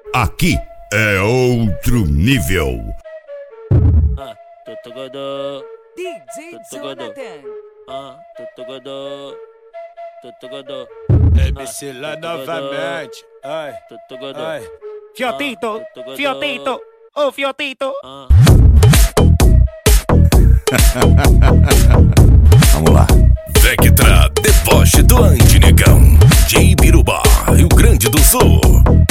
Aqui é outro nível. Tutugodô. DJ Jonathan. Tutugodô. Tutugodô. MC lá novamente. Ai, Tutugodô. ai. Fiotito, Fiotito, ô Fiotito. Vamos lá. Vectra, deboche do Antinegão. De Ibirubá, Rio Grande do Sul.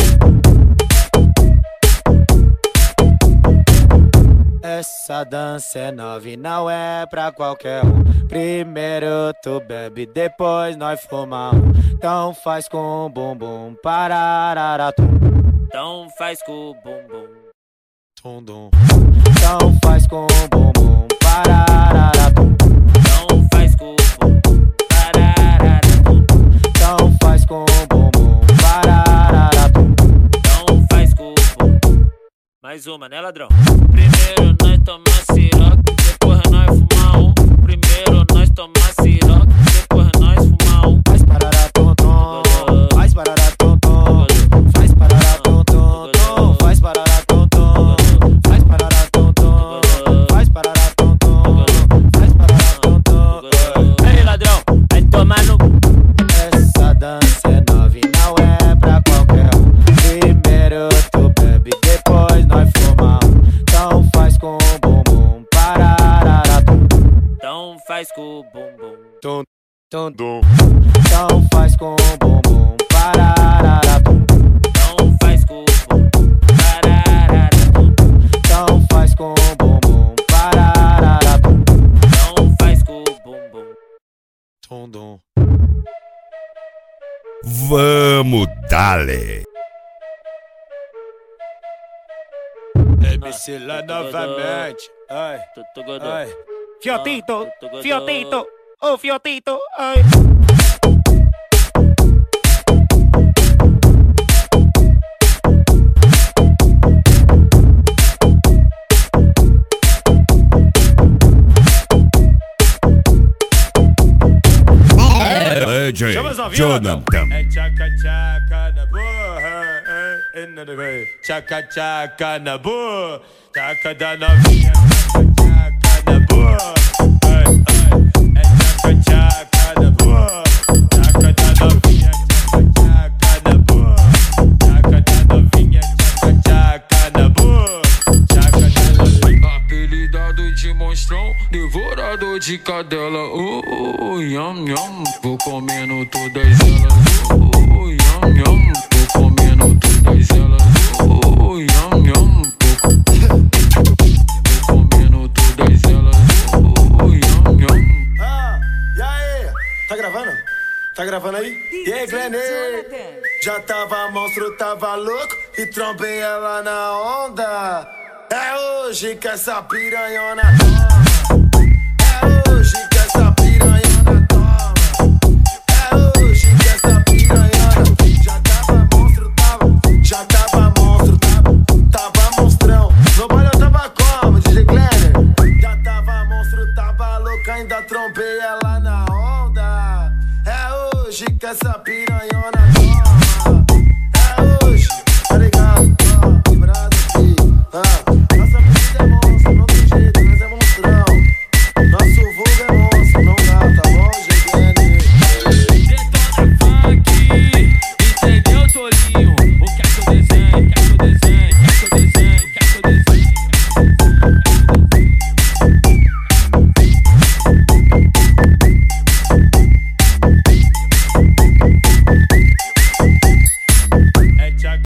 Essa dança é nova e não é pra qualquer um. Primeiro tu bebe, depois nós fumamos. Então faz com o bumbum, parararatum. Então faz com o bumbum. Tum-dum. Então faz com o bumbum, parararatum. Então faz com o bumbum. Parararatum. Então faz com o bumbum, parararatum. Então faz com o bumbum. Mais uma, né, ladrão? Primeiro nós tomar siroque, depois nós fumar um. Primeiro nós tomar siroque, depois nós fumar um. Faz pararatum-tum, faz pararatum-tum, faz pararatum-tum, faz pararatum-tum, faz pararatum-tum, faz pararatum-tum, faz pararatum-tum. Aí, ladrão, vai tomar no... Essa dança é nova e não é pra qualquer um. Primeiro tu bebe, depois nós fumamos. Então faz com o bumbum, parararatum. Então faz com o bumbum. Tum, tum, tum. Então faz com o bumbum, parararatum. Então faz com o bumbum. Parararatum. Então faz com o bumbum, parararatum. Então faz com o bumbum. Tum, tum. Vamos dale. MC lá novamente. Ai, Tutugodô. ai. Fiotito, Tutugodô. Fiotito, ô Fiotito, ai. DJ Chama as novinhas, Jonathan. É tchaca-tchaca na boa, é nada bem. Tchaca-tchaca na boa, tchaca da novinha, tchaca-tchaca na boa. É tchaca-tchaca na boa, tchaca da novinha, tchaca-tchaca na boa. Tchaca da novinha, tchaca-tchaca na boa, tchaca da novinha. Apelidado de monstrão, devorador de cadela. Yam yam, vou comendo todas elas. Yam yam, vou comendo todas elas. Yam yam, vou comendo todas elas. Yam yam. E aí? Tá gravando? Tá gravando aí? E aí, Glenn? Jonathan. Já tava monstro, tava louco e trombei ela na onda. É hoje que essa piranhona toma. É hoje que essa piranhona toma. É hoje que essa piranhona. Já tava monstro, já tava monstro, tava monstrão. No baile eu tava como, DJ Glenn? Já tava monstro, tava louco, ainda trombei ela na onda. É hoje que essa piranhona toma. É hoje, tá ligado? Vibrado aqui.